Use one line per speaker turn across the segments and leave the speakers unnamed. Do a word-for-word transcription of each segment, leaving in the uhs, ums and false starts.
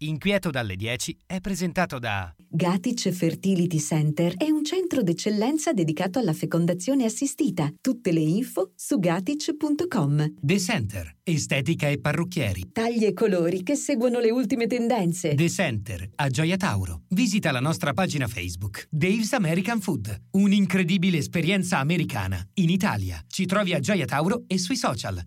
Inquieto dalle dieci è presentato da
Gatic Fertility Center è un centro d'eccellenza dedicato alla fecondazione assistita. Tutte le info su gatic punto com.
The Center, estetica e parrucchieri.
Tagli e colori che seguono le ultime tendenze.
The Center, a Gioia Tauro. Visita la nostra pagina Facebook. Dave's American Food, un'incredibile esperienza americana in Italia. Ci trovi a Gioia Tauro e sui social.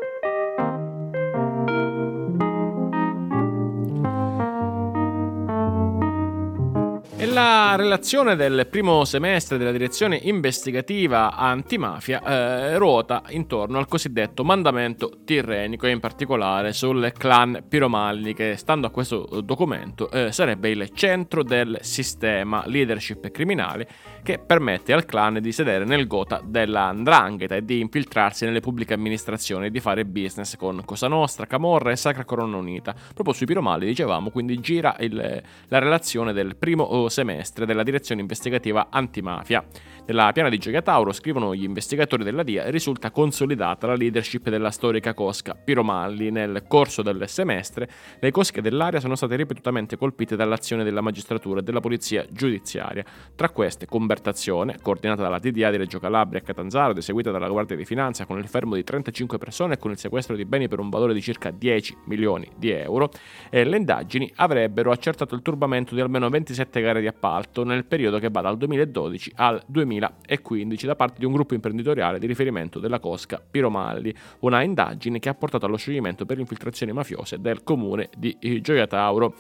E la relazione del primo semestre della direzione investigativa antimafia eh, ruota intorno al cosiddetto mandamento tirrenico e in particolare sul clan Piromalli che, stando a questo documento, eh, sarebbe il centro del sistema leadership criminale che permette al clan di sedere nel gota della 'ndrangheta e di infiltrarsi nelle pubbliche amministrazioni e di fare business con Cosa Nostra, Camorra e Sacra Corona Unita. Proprio sui Piromalli, dicevamo, quindi gira il, la relazione del primo semestre della direzione investigativa antimafia. Nella piana di Gioia Tauro, scrivono gli investigatori della D I A, risulta consolidata la leadership della storica cosca Piromalli. Nel corso del semestre le cosche dell'area sono state ripetutamente colpite dall'azione della magistratura e della polizia giudiziaria. Tra queste Convertazione, coordinata dalla T D A di Reggio Calabria e Catanzaro ed eseguita dalla Guardia di Finanza con il fermo di trentacinque persone e con il sequestro di beni per un valore di circa dieci milioni di euro, e le indagini avrebbero accertato il turbamento di almeno ventisette gare di appalto nel periodo che va dal duemiladodici al duemilaquindici da parte di un gruppo imprenditoriale di riferimento della cosca Piromalli, una indagine che ha portato allo scioglimento per infiltrazioni mafiose del comune di Gioia Tauro.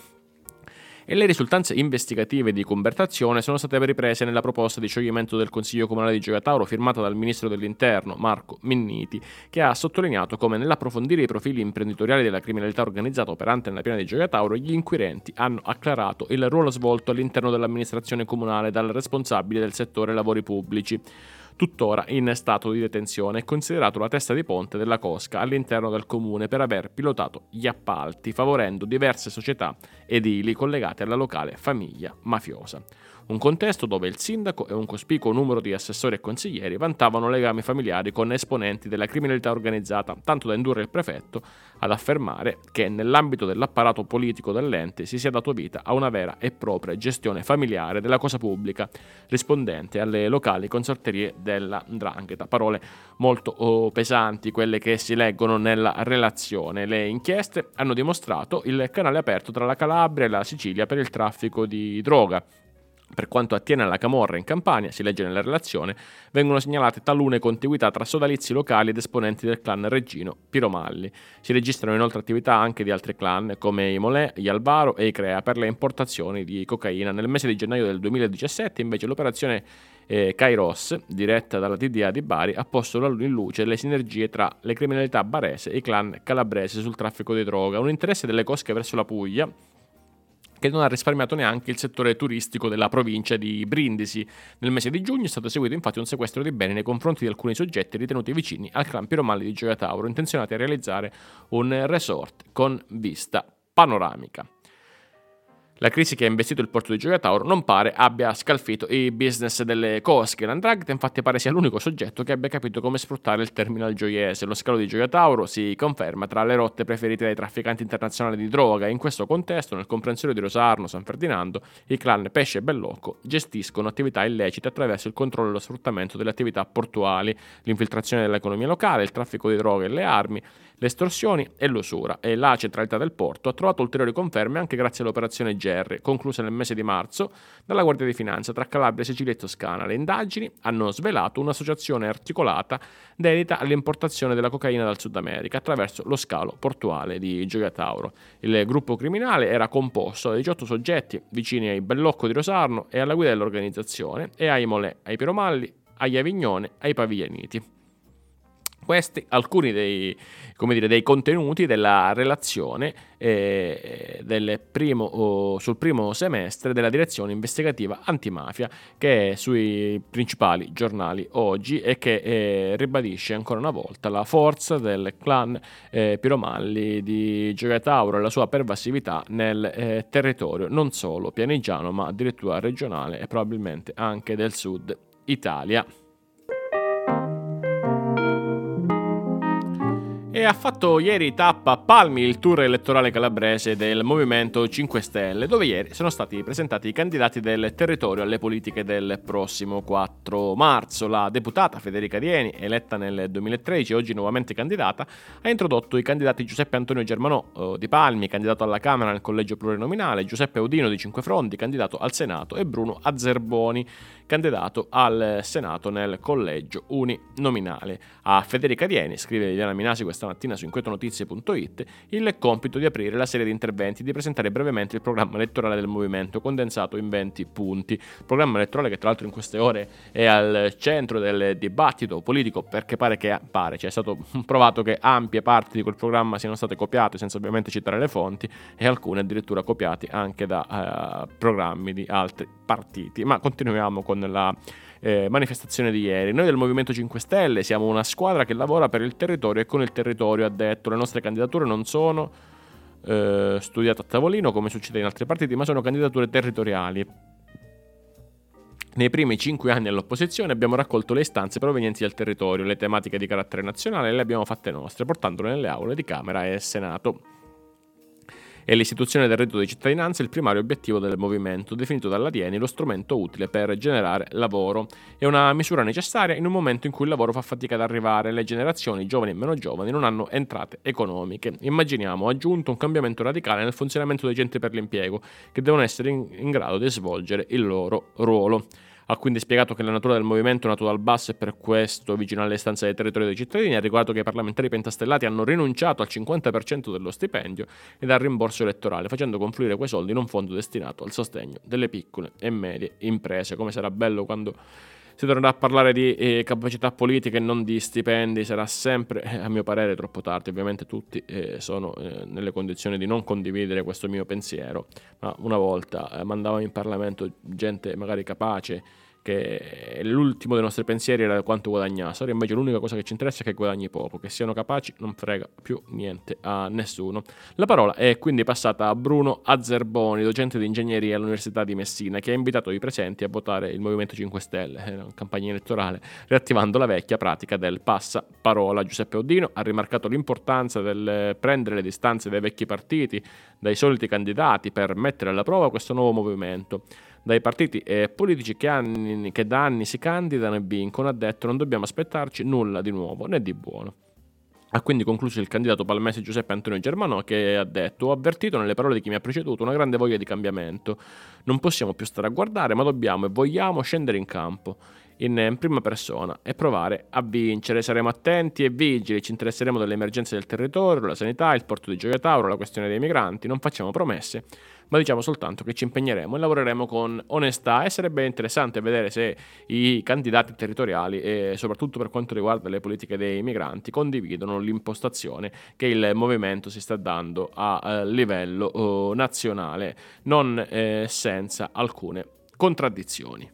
E le risultanze investigative di Convertazione sono state riprese nella proposta di scioglimento del Consiglio Comunale di Gioia Tauro firmata dal Ministro dell'Interno Marco Minniti, che ha sottolineato come nell'approfondire i profili imprenditoriali della criminalità organizzata operante nella piana di Gioia Tauro gli inquirenti hanno acclarato il ruolo svolto all'interno dell'amministrazione comunale dal responsabile del settore lavori pubblici, tuttora in stato di detenzione e considerato la testa di ponte della cosca all'interno del comune per aver pilotato gli appalti, favorendo diverse società edili collegate alla locale famiglia mafiosa. Un contesto dove il sindaco e un cospicuo numero di assessori e consiglieri vantavano legami familiari con esponenti della criminalità organizzata, tanto da indurre il prefetto ad affermare che nell'ambito dell'apparato politico dell'ente si sia dato vita a una vera e propria gestione familiare della cosa pubblica, rispondente alle locali consorterie della 'ndrangheta. Parole molto oh, pesanti quelle che si leggono nella relazione. Le inchieste hanno dimostrato il canale aperto tra la Calabria e la Sicilia per il traffico di droga. Per quanto attiene alla camorra in Campania, si legge nella relazione, vengono segnalate talune contiguità tra sodalizi locali ed esponenti del clan reggino Piromalli. Si registrano inoltre attività anche di altri clan come i Molè, gli Alvaro e i Crea per le importazioni di cocaina. Nel mese di gennaio del duemiladiciassette invece l'operazione eh, Kairos, diretta dalla T D A di Bari, ha posto in luce le sinergie tra le criminalità barese e i clan calabresi sul traffico di droga, un interesse delle cosche verso la Puglia che non ha risparmiato neanche il settore turistico della provincia di Brindisi. Nel mese di giugno è stato eseguito infatti un sequestro di beni nei confronti di alcuni soggetti ritenuti vicini al clan Piromalli di Gioia Tauro, intenzionati a realizzare un resort con vista panoramica. La crisi che ha investito il porto di Gioia Tauro non pare abbia scalfito i business delle cosche. La 'ndrangheta infatti pare sia l'unico soggetto che abbia capito come sfruttare il terminal gioiese. Lo scalo di Gioia Tauro si conferma tra le rotte preferite dai trafficanti internazionali di droga e in questo contesto, nel comprensorio di Rosarno, San Ferdinando, i clan Pesce e Bellocco gestiscono attività illecite attraverso il controllo e lo sfruttamento delle attività portuali, l'infiltrazione dell'economia locale, il traffico di droga e le armi, le estorsioni e l'usura. E la centralità del porto ha trovato ulteriori conferme anche grazie all'operazione Gerri, conclusa nel mese di marzo dalla Guardia di Finanza tra Calabria, Sicilia e Toscana. Le indagini hanno svelato un'associazione articolata dedita all'importazione della cocaina dal Sud America attraverso lo scalo portuale di Gioia Tauro. Il gruppo criminale era composto da diciotto soggetti vicini ai Bellocco di Rosarno e alla guida dell'organizzazione e ai Molè, ai Piromalli, agli Avignone, ai Paviglianiti. Questi alcuni dei, come dire, dei contenuti della relazione eh, del primo, oh, sul primo semestre della direzione investigativa antimafia, che è sui principali giornali oggi e che eh, ribadisce ancora una volta la forza del clan eh, Piromalli di Gioia Tauro e la sua pervasività nel eh, territorio non solo pianigiano ma addirittura regionale e probabilmente anche del sud Italia. E E ha fatto ieri tappa a Palmi il tour elettorale calabrese del Movimento cinque Stelle, dove ieri sono stati presentati i candidati del territorio alle politiche del prossimo quattro marzo. La deputata Federica Rieni, eletta nel duemilatredici e oggi nuovamente candidata, ha introdotto i candidati Giuseppe Antonio Germanò eh, di Palmi, candidato alla Camera nel collegio plurinominale, Giuseppe Audino di Cinquefrondi, candidato al Senato, e Bruno Azzerboni, candidato al Senato nel collegio uninominale. A Federica Rieni, scrive Liliana Minasi questa mattina su inquietonotizie punto it, il compito di aprire la serie di interventi e di presentare brevemente il programma elettorale del movimento, condensato in venti punti. Programma elettorale che tra l'altro in queste ore è al centro del dibattito politico, perché pare che pare, cioè è stato provato che ampie parti di quel programma siano state copiate, senza ovviamente citare le fonti, e alcune addirittura copiate anche da uh, programmi di altri partiti. Ma continuiamo con la eh, manifestazione di ieri. Noi del Movimento cinque Stelle siamo una squadra che lavora per il territorio e con il territorio, ha detto. Le nostre candidature non sono eh, studiate a tavolino come succede in altri partiti, ma sono candidature territoriali. Nei primi cinque anni all'opposizione abbiamo raccolto le istanze provenienti dal territorio, le tematiche di carattere nazionale, e le abbiamo fatte nostre, portandole nelle aule di Camera e Senato. E l'istituzione del reddito di cittadinanza è il primario obiettivo del movimento, definito dalla Rieni lo strumento utile per generare lavoro. È una misura necessaria in un momento in cui il lavoro fa fatica ad arrivare, le generazioni, giovani e meno giovani, non hanno entrate economiche. Immaginiamo, aggiunto, un cambiamento radicale nel funzionamento dei centri per l'impiego, che devono essere in, in grado di svolgere il loro ruolo. Ha quindi spiegato che la natura del movimento è nato dal basso e per questo vicino alle istanze del territorio dei cittadini. Ha ricordato che i parlamentari pentastellati hanno rinunciato al cinquanta per cento dello stipendio ed al rimborso elettorale, facendo confluire quei soldi in un fondo destinato al sostegno delle piccole e medie imprese. Come sarà bello quando si tornerà a parlare di eh, capacità politiche e non di stipendi. Sarà sempre, eh, a mio parere, troppo tardi. Ovviamente tutti eh, sono eh, nelle condizioni di non condividere questo mio pensiero, ma una volta eh, mandavamo in Parlamento gente magari capace, che l'ultimo dei nostri pensieri era quanto guadagnasse. Ora invece l'unica cosa che ci interessa è che guadagni poco, che siano capaci non frega più niente a nessuno. La parola è quindi passata a Bruno Azzerboni, docente di ingegneria all'Università di Messina, che ha invitato i presenti a votare il Movimento cinque Stelle, era una campagna elettorale, riattivando la vecchia pratica del passaparola. Giuseppe Audino ha rimarcato l'importanza del prendere le distanze dai vecchi partiti, dai soliti candidati, per mettere alla prova questo nuovo movimento. Dai partiti e politici che, anni, che da anni si candidano e vincono, ha detto, non dobbiamo aspettarci nulla di nuovo né di buono. Ha quindi concluso il candidato palmese Giuseppe Antonio Germanò, che ha detto: ho avvertito nelle parole di chi mi ha preceduto una grande voglia di cambiamento. Non possiamo più stare a guardare, ma dobbiamo e vogliamo scendere in campo in prima persona e provare a vincere. Saremo attenti e vigili, ci interesseremo delle emergenze del territorio, la sanità, il porto di Gioia Tauro, la questione dei migranti. Non facciamo promesse, ma diciamo soltanto che ci impegneremo e lavoreremo con onestà. E sarebbe interessante vedere se i candidati territoriali, e soprattutto per quanto riguarda le politiche dei migranti, condividono l'impostazione che il movimento si sta dando a, a livello oh, nazionale, non eh, senza alcune contraddizioni.